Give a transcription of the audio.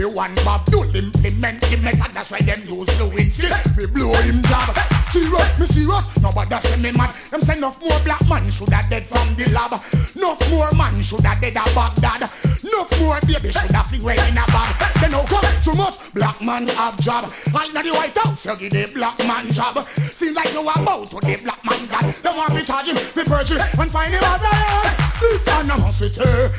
the one Bob do implement the method. That's why them use Lewinsky. We blow him job. Serious, me serious. Nobody say me mad. Them say enough more black man shoulda dead from the lab. Enough more man shoulda dead at Baghdad. Enough more baby shoulda fling way in a bag. Then how come so much black man have job? I know the White House you give the black man job. Seems like you about to the black man God. They want me charge him for perjury and find him out there. This animosity